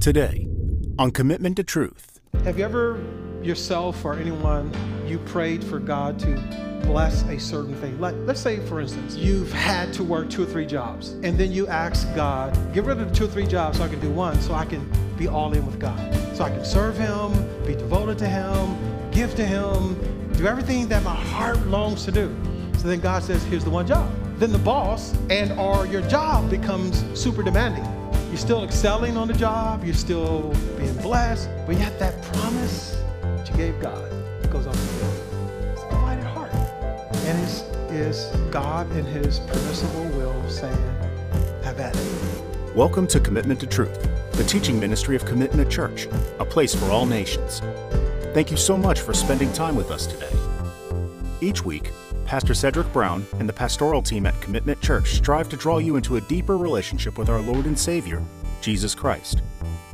Today, on Commitment to Truth. Have you ever, yourself or anyone, you prayed for God to bless a certain thing? Like, let's say, for instance, you've had to work 2 or 3 jobs, and then you ask God, get rid of the 2 or 3 jobs so I can do one, so I can be all in with God. So I can serve Him, be devoted to Him, give to Him, do everything that my heart longs to do. So then God says, here's the one job. Then the boss and or your job becomes super demanding. You're still excelling on the job, you're still being blessed, but yet that promise that you gave God goes off the field. It's a divided heart. And is God in His permissible will saying, have at it. Welcome to Commitment to Truth, the teaching ministry of Commitment Church, a place for all nations. Thank you so much for spending time with us today. Each week, Pastor Cedric Brown and the pastoral team at Commitment Church strive to draw you into a deeper relationship with our Lord and Savior, Jesus Christ.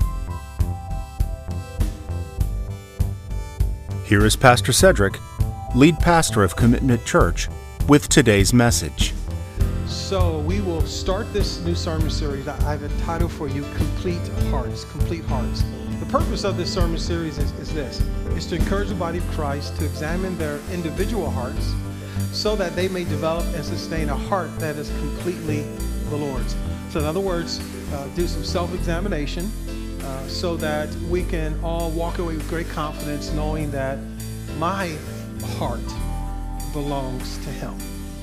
Here is Pastor Cedric, lead pastor of Commitment Church, with today's message. So we will start this new sermon series. I have a title for you, Complete Hearts, Complete Hearts. The purpose of this sermon series is this, is to encourage the body of Christ to examine their individual hearts so that they may develop and sustain a heart that is completely the Lord's. So in other words, do some self-examination so that we can all walk away with great confidence knowing that my heart belongs to Him.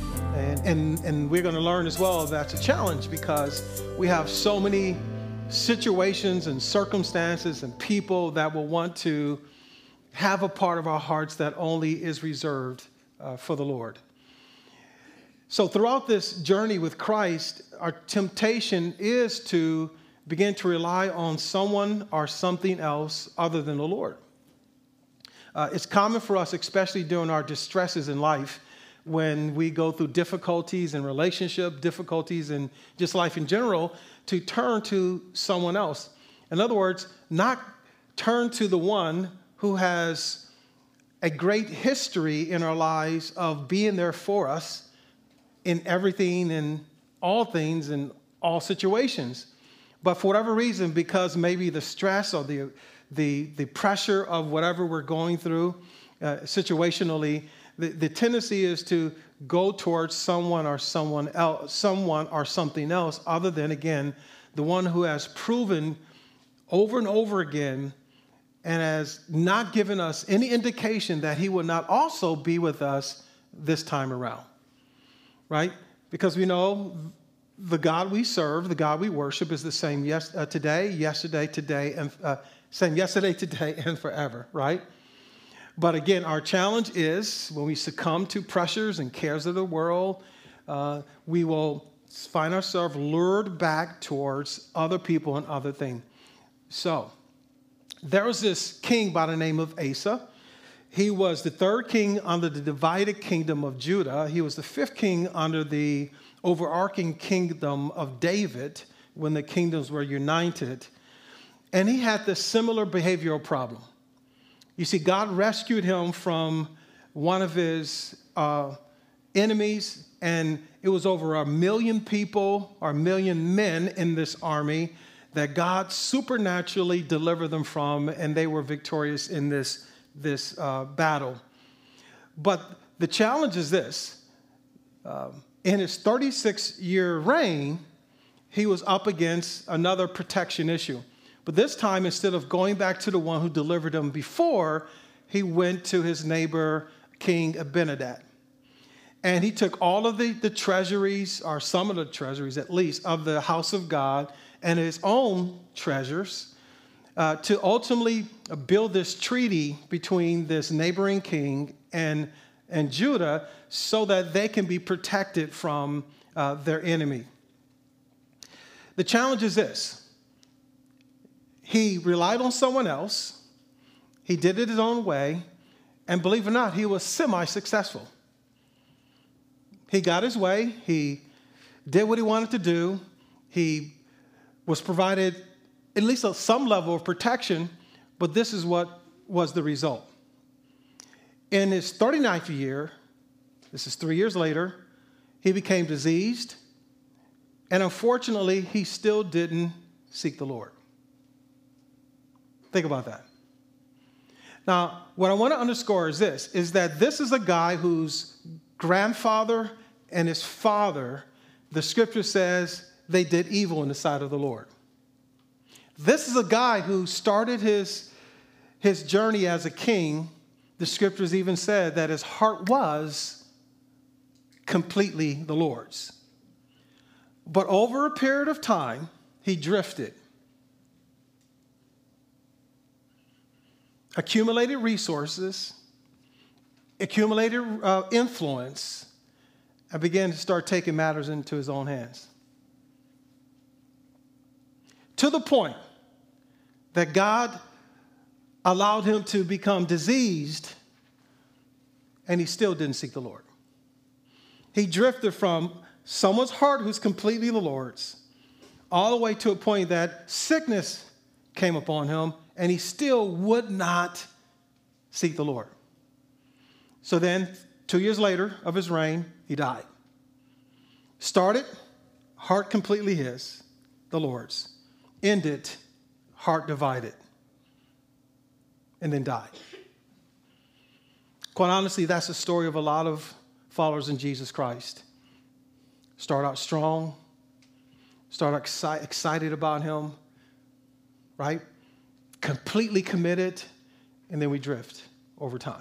And we're going to learn as well that's a challenge because we have so many situations and circumstances and people that will want to have a part of our hearts that only is reserved for the Lord. So throughout this journey with Christ, our temptation is to begin to rely on someone or something else other than the Lord. It's common for us, especially during our distresses in life, when we go through difficulties in relationship, difficulties in just life in general, to turn to someone else. In other words, not turn to the one who has a great history in our lives of being there for us in everything and all things and all situations. But for whatever reason, because maybe the stress or the pressure of whatever we're going through situationally, the tendency is to go towards someone or something else other than, again, the one who has proven over and over again and has not given us any indication that He will not also be with us this time around, right? Because we know the God we serve, the God we worship is the same today, yesterday, today, and same yesterday, today, and forever, right? But again, our challenge is when we succumb to pressures and cares of the world, we will find ourselves lured back towards other people and other things. So there was this king by the name of Asa. He was the 3rd king under the divided kingdom of Judah. He was the 5th king under the overarching kingdom of David when the kingdoms were united. And he had this similar behavioral problem. You see, God rescued him from one of his enemies, and it was over 1 million people or 1 million men in this army that God supernaturally delivered them from, and they were victorious in this battle. But the challenge is this. In his 36-year reign, he was up against another protection issue. But this time, instead of going back to the one who delivered him before, he went to his neighbor, King Abinadab. And he took all of the treasuries, or some of the treasuries at least, of the house of God and his own treasures to ultimately build this treaty between this neighboring king and Judah so that they can be protected from their enemy. The challenge is this. He relied on someone else. He did it his own way. And believe it or not, he was semi-successful. He got his way. He did what he wanted to do. He was provided at least some level of protection, but this is what was the result. In his 39th year, this is 3 years later, he became diseased, and unfortunately, he still didn't seek the Lord. Think about that. Now, what I want to underscore is this, is that this is a guy whose grandfather and his father, the scripture says, they did evil in the sight of the Lord. This is a guy who started his journey as a king. The scriptures even said that his heart was completely the Lord's. But over a period of time, he drifted. Accumulated resources, accumulated influence, and began to start taking matters into his own hands. To the point that God allowed him to become diseased, and he still didn't seek the Lord. He drifted from someone's heart who's completely the Lord's, all the way to a point that sickness came upon him, and he still would not seek the Lord. So then, 2 years later of his reign, he died. Started, heart completely his, the Lord's. Ended, heart divided, and then died. Quite honestly, that's the story of a lot of followers in Jesus Christ. Start out strong, start out excited about him, right? Completely committed, and then we drift over time.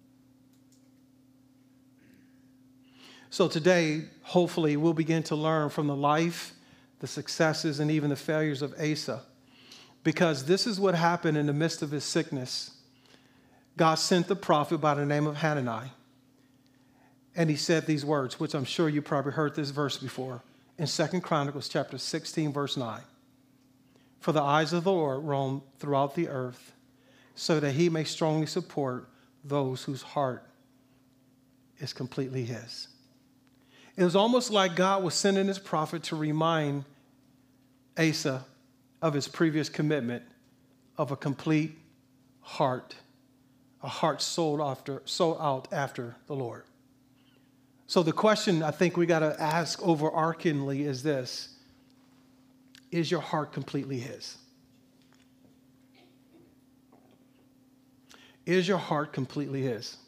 So today, hopefully, we'll begin to learn from the life, the successes, and even the failures of Asa. Because this is what happened in the midst of his sickness. God sent the prophet by the name of Hanani. And he said these words, which I'm sure you probably heard this verse before, in 2 Chronicles chapter 16, verse 9. For the eyes of the Lord roam throughout the earth, so that he may strongly support those whose heart is completely his. It was almost like God was sending his prophet to remind Asa of his previous commitment of a complete heart, a heart sold out after the Lord. So the question I think we got to ask overarchingly is this: is your heart completely his? Is your heart completely his?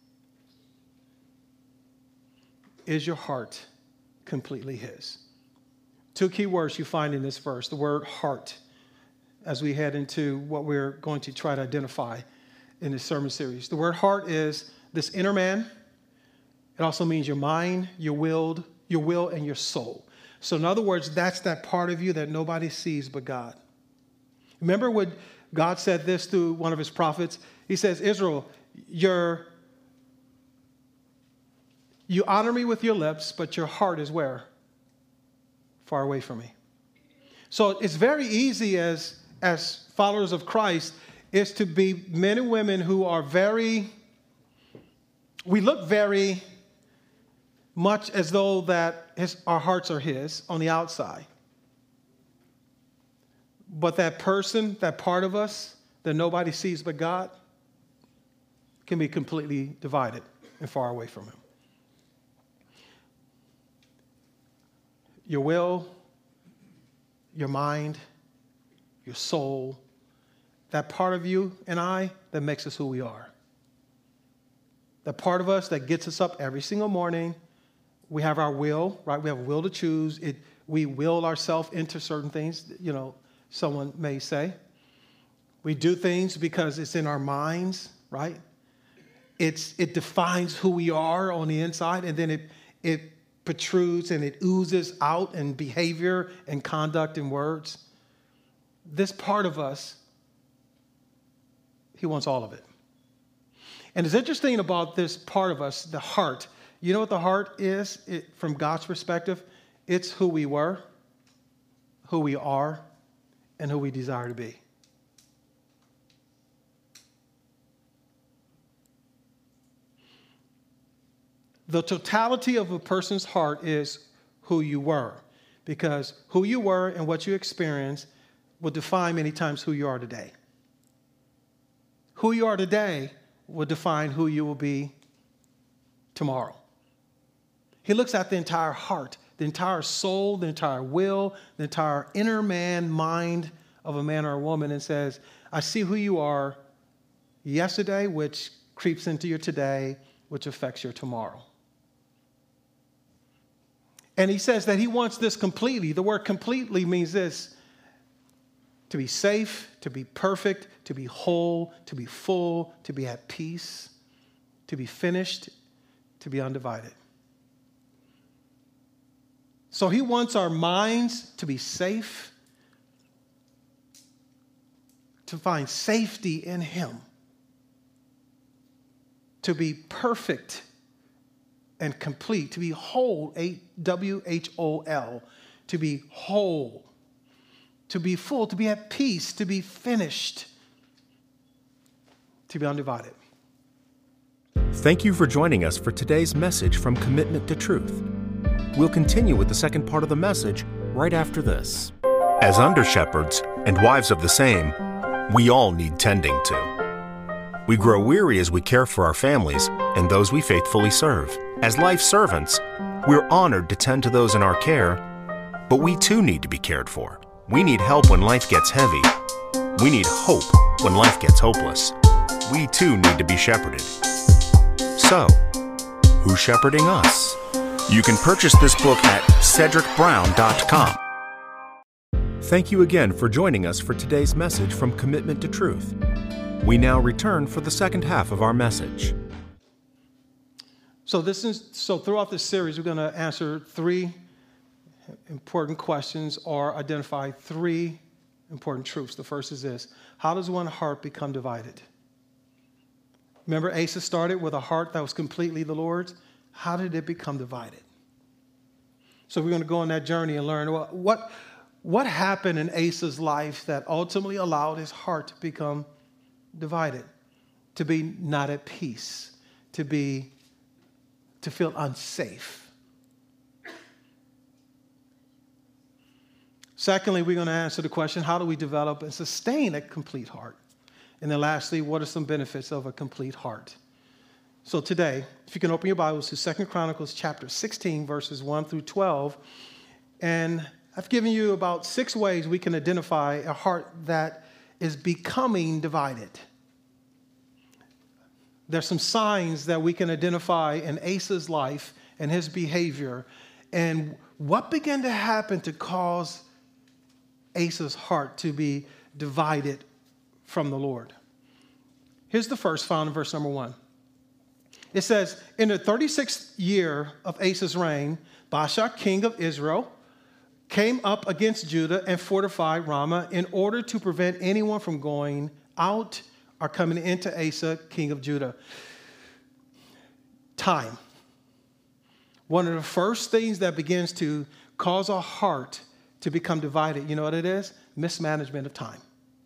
Is your heart completely his? Two key words you find in this verse, the word heart, as we head into what we're going to try to identify in this sermon series. The word heart is this inner man. It also means your mind, your will, and your soul. So in other words, that's that part of you that nobody sees but God. Remember what God said this through one of his prophets? He says, Israel, you honor me with your lips, but your heart is where? Far away from me. So it's very easy as followers of Christ is to be men and women who are we look very much as though that our hearts are his on the outside. But that person, that part of us that nobody sees but God, can be completely divided and far away from him. Your will, your mind, your soul, that part of you and I that makes us who we are. That part of us that gets us up every single morning. We have our will, right? We have a will to choose. We will ourselves into certain things, someone may say. We do things because it's in our minds, right? It defines who we are on the inside, and then it protrudes and it oozes out in behavior and conduct and words. This part of us, he wants all of it. And it's interesting about this part of us, the heart. You know what the heart is from God's perspective? It's who we were, who we are, and who we desire to be. The totality of a person's heart is who you were, because who you were and what you experienced will define many times who you are today. Who you are today will define who you will be tomorrow. He looks at the entire heart, the entire soul, the entire will, the entire inner man, mind of a man or a woman and says, I see who you are yesterday, which creeps into your today, which affects your tomorrow. And he says that he wants this completely. The word completely means this: to be safe, to be perfect, to be whole, to be full, to be at peace, to be finished, to be undivided. So he wants our minds to be safe, to find safety in him, to be perfect and complete, to be whole, W-H-O-L, to be whole, to be full, to be at peace, to be finished, to be undivided. Thank you for joining us for today's message from Commitment to Truth. We'll continue with the second part of the message right after this. As under-shepherds and wives of the same, we all need tending to. We grow weary as we care for our families and those we faithfully serve. As life servants, we're honored to tend to those in our care, but we too need to be cared for. We need help when life gets heavy. We need hope when life gets hopeless. We too need to be shepherded. So, who's shepherding us? You can purchase this book at cedricbrown.com. Thank you again for joining us for today's message from Commitment to Truth. We now return for the second half of our message. So throughout this series, we're going to answer three important questions or identify three important truths. The first is this: how does one heart become divided? Remember, Asa started with a heart that was completely the Lord's. How did it become divided? So we're going to go on that journey and learn what happened in Asa's life that ultimately allowed his heart to become divided, to be not at peace, to feel unsafe. Secondly, we're going to answer the question, how do we develop and sustain a complete heart? And then lastly, what are some benefits of a complete heart? So today, if you can open your Bibles to 2 Chronicles chapter 16, verses 1 through 12. And I've given you about 6 ways we can identify a heart that is becoming divided. There's some signs that we can identify in Asa's life and his behavior, and what began to happen to cause Asa's heart to be divided from the Lord. Here's the first, found in verse number 1. It says, in the 36th year of Asa's reign, Baasha, king of Israel, came up against Judah and fortified Ramah in order to prevent anyone from going out or coming into Asa, king of Judah. Time. One of the first things that begins to cause a heart to become divided, you know what it is? Mismanagement of time.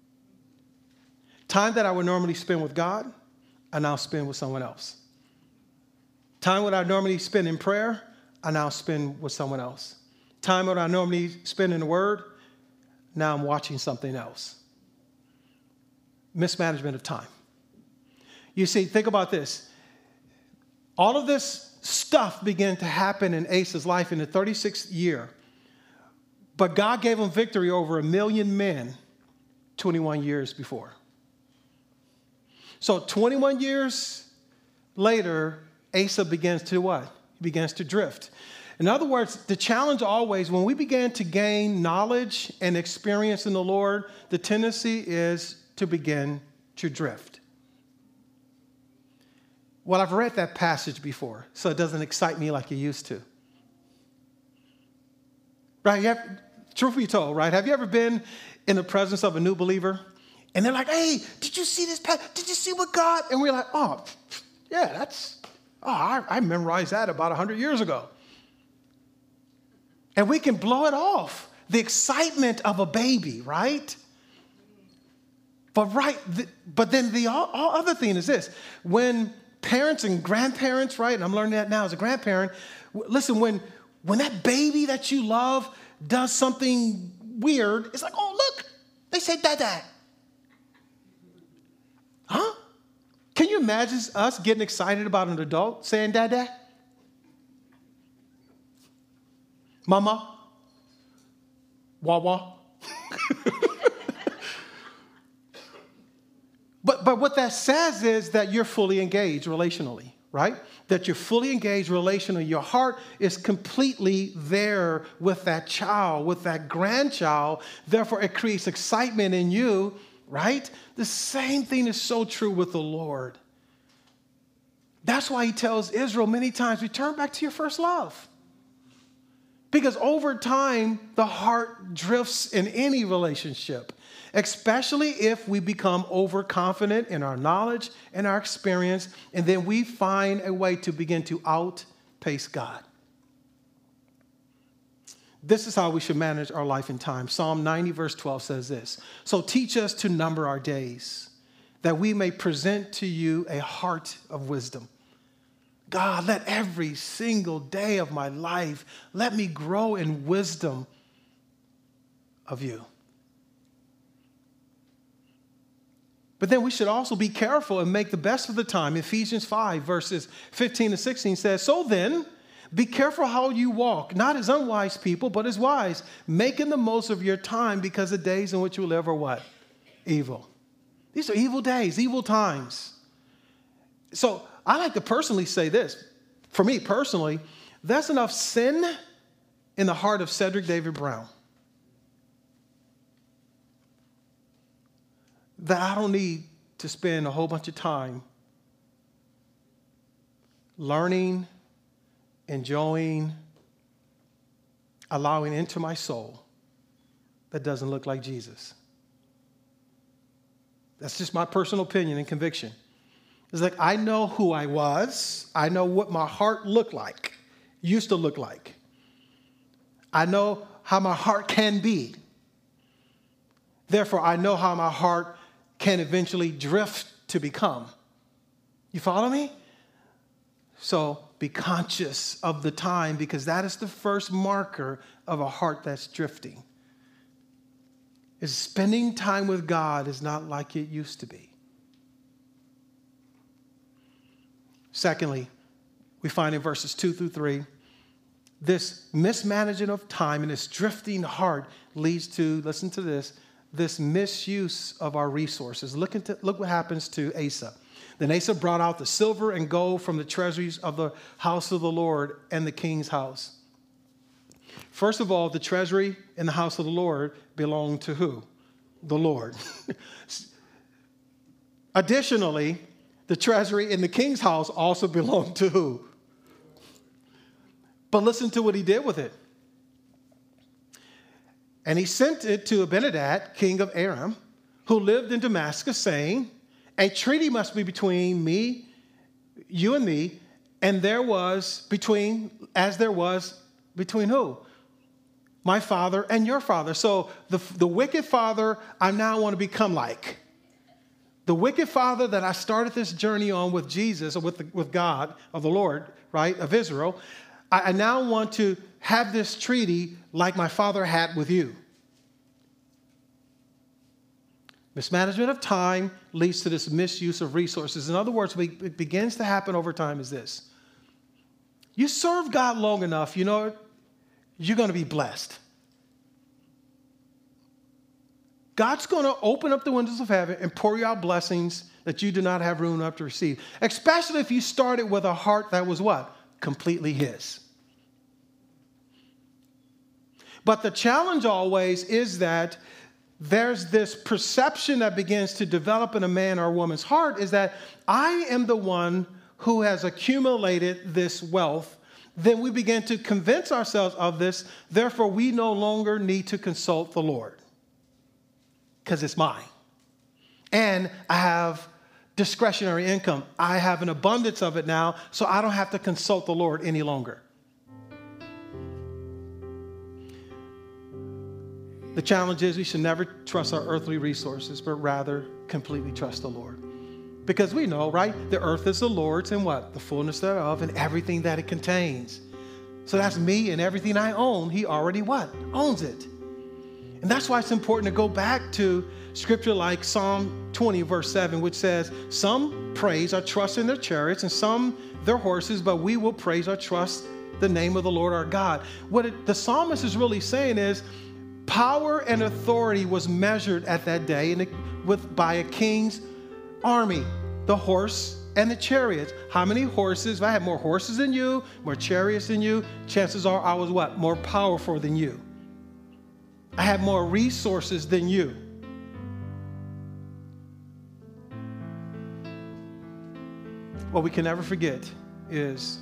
Time that I would normally spend with God, I now spend with someone else. Time that I normally spend in prayer, I now spend with someone else. Time that I normally spend in the Word, now I'm watching something else. Mismanagement of time. You see, think about this. All of this stuff began to happen in Asa's life in the 36th year. But God gave him victory over 1 million men 21 years before. So 21 years later, Asa begins to what? He begins to drift. In other words, the challenge always, when we began to gain knowledge and experience in the Lord, the tendency is to begin to drift. Well, I've read that passage before, so it doesn't excite me like it used to. Right? Truth be told, right? Have you ever been in the presence of a new believer? And they're like, hey, did you see this? Did you see what God? And we're like, oh, yeah, I memorized that about 100 years ago. And we can blow it off. The excitement of a baby, right? But then the all other thing is this. When parents and grandparents, right, and I'm learning that now as a grandparent, listen, when that baby that you love does something weird, it's like, oh, look, they say dada. Huh? Can you imagine us getting excited about an adult saying dada? Mama? Wawa? But what that says is that you're fully engaged relationally, right? That you're fully engaged relationally. Your heart is completely there with that child, with that grandchild. Therefore, it creates excitement in you, right? The same thing is so true with the Lord. That's why he tells Israel many times, return back to your first love. Because over time, the heart drifts in any relationship, especially if we become overconfident in our knowledge and our experience, and then we find a way to begin to outpace God. This is how we should manage our life and time. Psalm 90, verse 12 says this, so teach us to number our days, that we may present to you a heart of wisdom. God, let every single day of my life, let me grow in wisdom of you. But then we should also be careful and make the best of the time. Ephesians 5, verses 15 to 16 says, so then, be careful how you walk, not as unwise people, but as wise, making the most of your time because the days in which you live are what? Evil. These are evil days, evil times. So I like to personally say this. For me personally, there's enough sin in the heart of Cedric David Brown that I don't need to spend a whole bunch of time learning, enjoying, allowing into my soul that doesn't look like Jesus. That's just my personal opinion and conviction. It's like, I know who I was. I know what my heart looked like, used to look like. I know how my heart can be. Therefore, I know how my heart can eventually drift to become. You follow me? So be conscious of the time, because that is the first marker of a heart that's drifting. Is spending time with God is not like it used to be. Secondly, we find in verses 2 through 3, this mismanagement of time and this drifting heart leads to, listen to this misuse of our resources. Look what happens to Asa. Then Asa brought out the silver and gold from the treasuries of the house of the Lord and the king's house. First of all, the treasury in the house of the Lord belonged to who? The Lord. Additionally, the treasury in the king's house also belonged to who? But listen to what he did with it. And he sent it to Abinadab, king of Aram, who lived in Damascus, saying, a treaty must be between me, you and me, and there was between who? My father and your father. So the wicked father I now want to become like. The wicked father that I started this journey on with Jesus, or with God, of the Lord, right, of Israel, I now want to have this treaty like my father had with you. Mismanagement of time leads to this misuse of resources. In other words, what begins to happen over time is this. You serve God long enough, you know, you're going to be blessed. God's going to open up the windows of heaven and pour you out blessings that you do not have room enough to receive. Especially if you started with a heart that was what? Completely His. But the challenge always is that there's this perception that begins to develop in a man or a woman's heart, is that I am the one who has accumulated this wealth. Then we begin to convince ourselves of this. Therefore, we no longer need to consult the Lord because it's mine. And I have discretionary income. I have an abundance of it now, so I don't have to consult the Lord any longer. The challenge is we should never trust our earthly resources, but rather completely trust the Lord. Because we know, right? The earth is the Lord's and what? The fullness thereof and everything that it contains. So that's me and everything I own. He already what? Owns it. And that's why it's important to go back to scripture like Psalm 20, verse 7, which says, some praise or trust in their chariots and some their horses, but we will praise or trust the name of the Lord our God. What the psalmist is really saying is, power and authority was measured at that day by a king's army, the horse and the chariots. How many horses? If I had more horses than you, more chariots than you, chances are I was what? More powerful than you. I had more resources than you. What we can never forget is,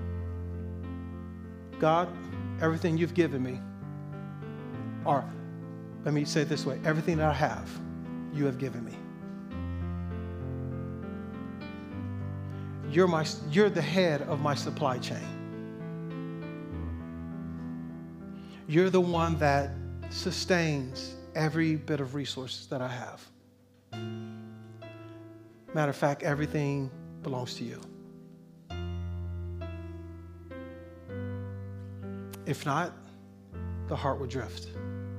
God, everything you've given me, or let me say it this way, everything that I have, you have given me. You're the head of my supply chain. You're the one that sustains every bit of resources that I have. Matter of fact, everything belongs to you. If not, the heart would drift.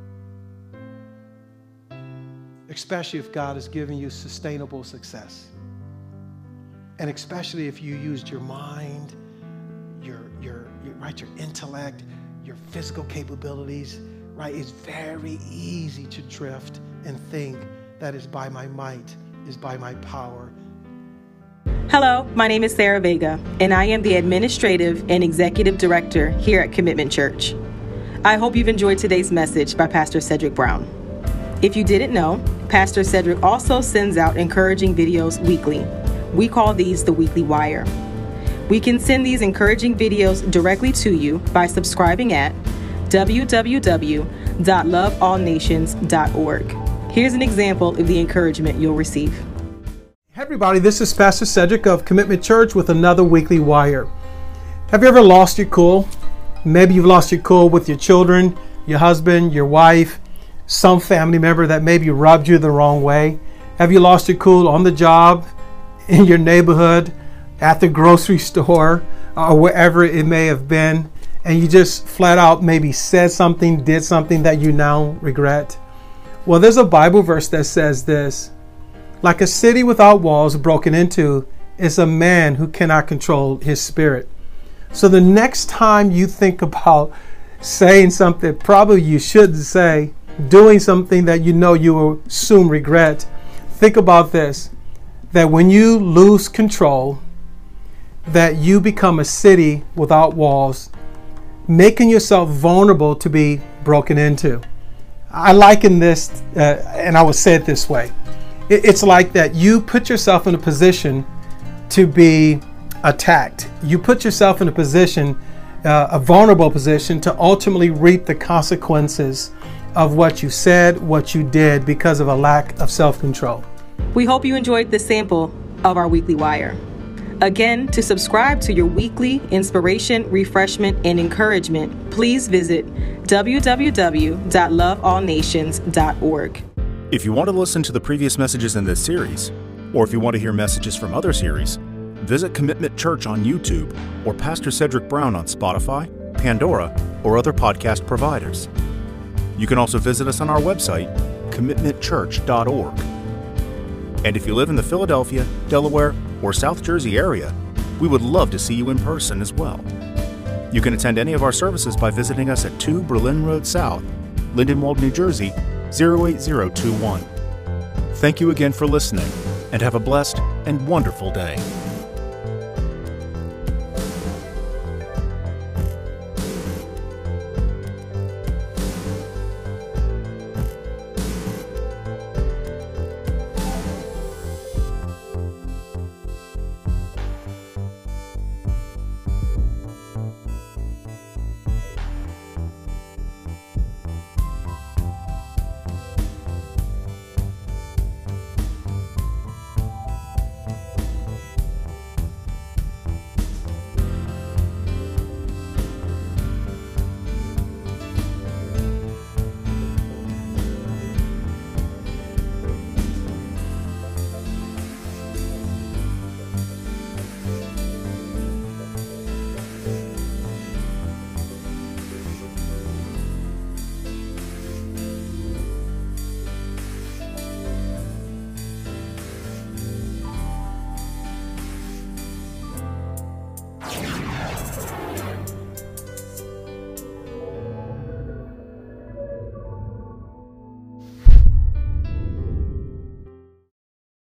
Especially if God has given you sustainable success. And especially if you used your mind, your intellect, your physical capabilities, right? It's very easy to drift and think that is by my might, is by my power. Hello, my name is Sarah Vega, and I am the Administrative and Executive Director here at Commitment Church. I hope you've enjoyed today's message by Pastor Cedric Brown. If you didn't know, Pastor Cedric also sends out encouraging videos weekly. We call these the Weekly Wire. We can send these encouraging videos directly to you by subscribing at www.loveallnations.org. Here's an example of the encouragement you'll receive. Hey everybody, this is Pastor Cedric of Commitment Church with another Weekly Wire. Have you ever lost your cool? Maybe you've lost your cool with your children, your husband, your wife, some family member that maybe rubbed you the wrong way. Have you lost your cool on the job, in your neighborhood, at the grocery store, or wherever it may have been, and you just flat out maybe said something, did something that you now regret? Well, there's a Bible verse that says this: like a city without walls broken into is a man who cannot control his spirit. So the next time you think about saying something probably you shouldn't say, doing something that you know you will soon regret, think about this, that when you lose control, that you become a city without walls, making yourself vulnerable to be broken into. I liken this, and I would say it this way. It's like that you put yourself in a position to be attacked. You put yourself in a position, a vulnerable position, to ultimately reap the consequences of what you said, what you did, because of a lack of self-control. We hope you enjoyed this sample of our Weekly Wire. Again, to subscribe to your weekly inspiration, refreshment, and encouragement, please visit www.loveallnations.org. If you want to listen to the previous messages in this series, or if you want to hear messages from other series, visit Commitment Church on YouTube or Pastor Cedric Brown on Spotify, Pandora, or other podcast providers. You can also visit us on our website, commitmentchurch.org. And if you live in the Philadelphia, Delaware, or South Jersey area, we would love to see you in person as well. You can attend any of our services by visiting us at 2 Berlin Road South, Lindenwold, New Jersey, 08021. Thank you again for listening, and have a blessed and wonderful day.